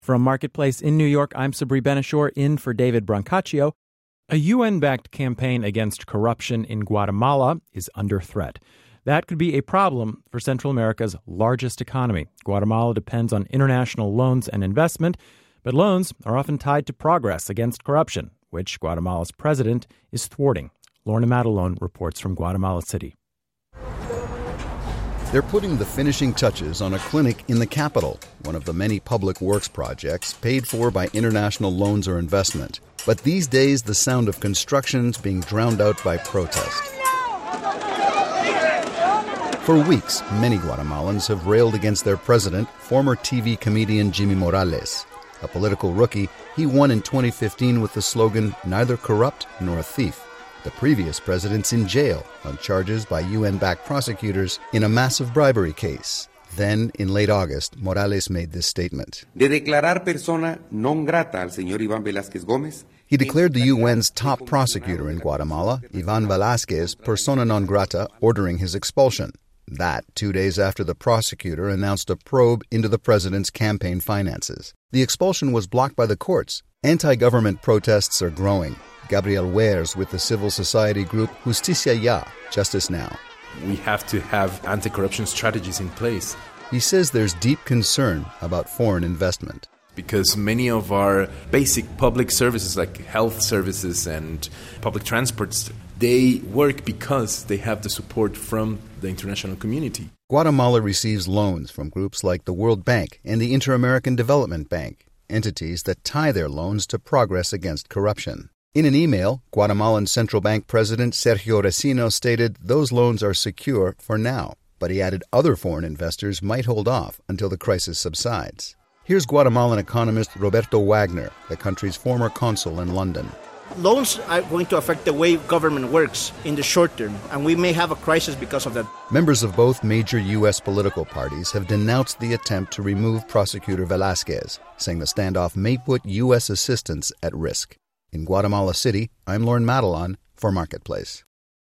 From Marketplace in New York, I'm Sabri Ben-Achour, in for David Brancaccio. A UN-backed campaign against corruption in Guatemala is under threat. That could be a problem for Central America's largest economy. Guatemala depends on international loans and investment, but loans are often tied to progress against corruption, which Guatemala's president is thwarting. Lorna Matalone reports from Guatemala City. They're putting the finishing touches on a clinic in the capital, one of the many public works projects paid for by international loans or investment. But these days, the sound of construction's being drowned out by protest. For weeks, many Guatemalans have railed against their president, former TV comedian Jimmy Morales. A political rookie, he won in 2015 with the slogan, "Neither corrupt nor a thief." The previous president's in jail on charges by UN-backed prosecutors in a massive bribery case. Then, in late August, Morales made this statement. De declarar persona non grata al señor Iván Velázquez Gómez. He declared the UN's top prosecutor in Guatemala, Iván Velázquez, persona non grata, ordering his expulsion. That 2 days after the prosecutor announced a probe into the president's campaign finances. The expulsion was blocked by the courts. Anti-government protests are growing. Gabriel Wears with the civil society group Justicia Ya, Justice Now. We have to have anti-corruption strategies in place. He says there's deep concern about foreign investment. Because many of our basic public services like health services and public transports, they work because they have the support from the international community. Guatemala receives loans from groups like the World Bank and the Inter-American Development Bank, entities that tie their loans to progress against corruption. In an email, Guatemalan Central Bank President Sergio Resino stated those loans are secure for now, but he added other foreign investors might hold off until the crisis subsides. Here's Guatemalan economist Roberto Wagner, the country's former consul in London. Loans are going to affect the way government works in the short term, and we may have a crisis because of that. Members of both major U.S. political parties have denounced the attempt to remove Prosecutor Velázquez, saying the standoff may put U.S. assistance at risk. In Guatemala City, I'm Lorna Matalone for Marketplace.